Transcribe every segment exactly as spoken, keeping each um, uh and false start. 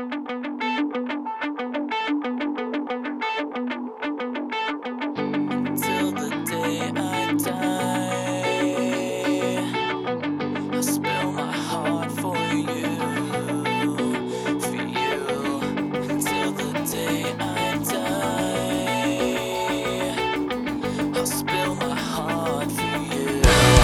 Till the day I die, I spill my heart for you, for you. Till the day I die, I'll spill my heart for you.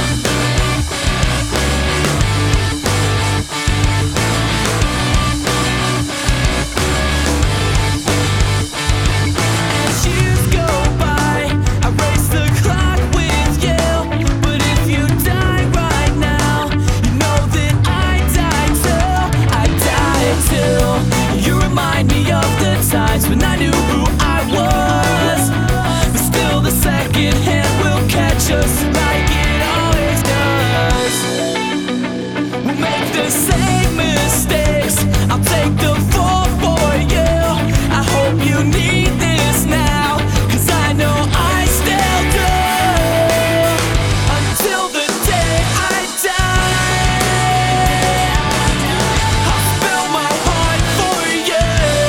When I knew who I was, but still the second hand will catch us like it always does. We'll make the same mistakes, I'll take the fall for you. I hope you need this now, 'cause I know I still do. Until the day I die, I'll spill my heart for you.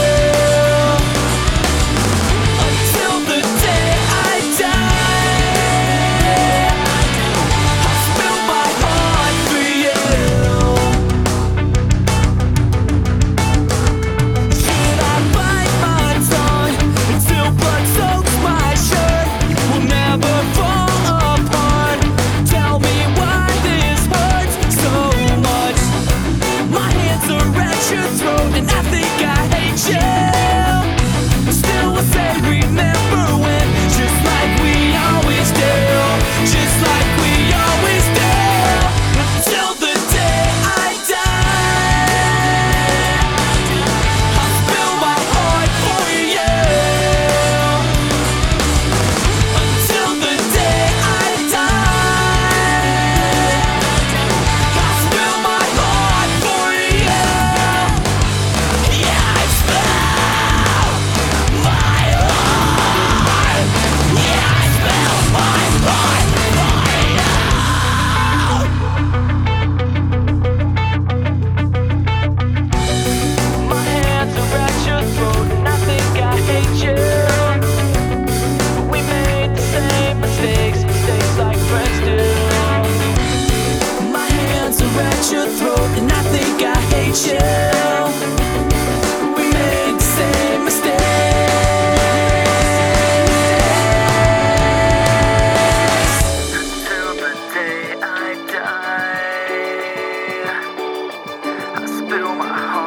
Your throat, and I think I hate you. We made the same mistakes. Till the day I die, I spill my heart.